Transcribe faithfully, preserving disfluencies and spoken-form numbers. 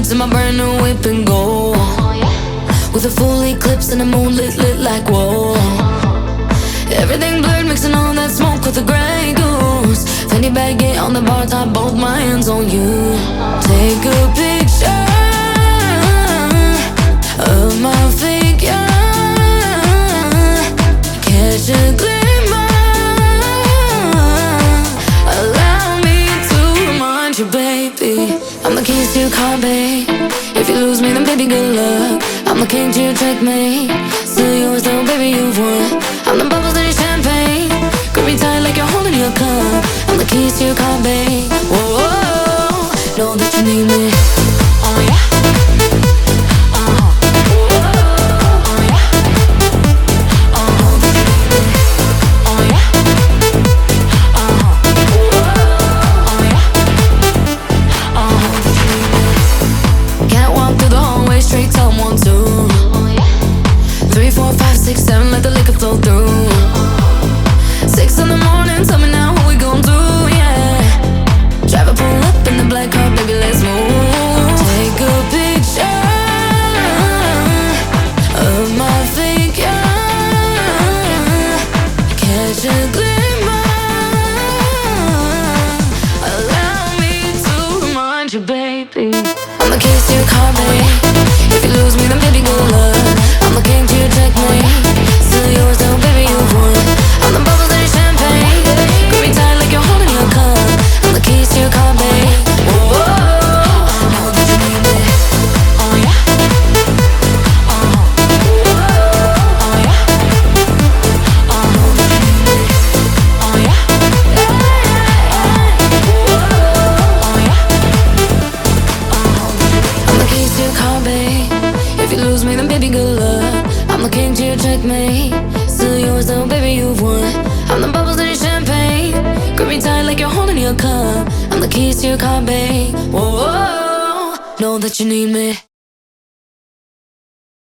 lights in my brand new whip and go. With a full eclipse and the moon lit, lit like whoa. Everything blurred, mixing all that smoke with the Grey Goose. Fendi baguette on the bar top, both my hands on you. Take a picture of my figure, catch a glimmer, allow me to remind you, baby, I'm the keys to your car, babe. If you lose me, then baby, good luck. I'm the king to your checkmate. Still yours though, baby, you've won. I'm the bubbles in your champagne. Grip me tight like you're holding your cup. I'm the keys to your car, babe. Whoa, whoa, know that you need me. Oh yeah. Uh-huh. Whoa, oh yeah. Uh-huh. Oh yeah. Uh-huh. Whoa, oh yeah. Uh-huh. Can't walk through the hallway straight to one, two. Three, four, five, six, seven, let the liquor flow through. Six in the morning, tell me now what we gon' do, yeah. Drive a pull up in the black car, baby, let's move. Take a picture of my figure, catch a glimmer, allow me to remind you, baby, I'm the keys to your car, babe. If you lose me, then baby, good luck. I'm the king to your checkmate. Still yours though, baby, you've won. I'm the bubbles in your champagne. Grip me tight like you're holding your cup. I'm the keys to your car, babe. Whoa, know that you need me. Oh yeah. Uh-huh. Whoa, oh yeah. Uh-huh. Know that you need me. Oh yeah. Whoa, oh yeah. Uh-huh. I'm the keys to your car, babe. If you lose me, then baby, good luck. I'm the king to your checkmate. Still yours though, baby, you've won. I'm the bubbles in your champagne. Grip me tight like you're holding your cup. I'm the keys to your car, babe. Whoa, know that you need me.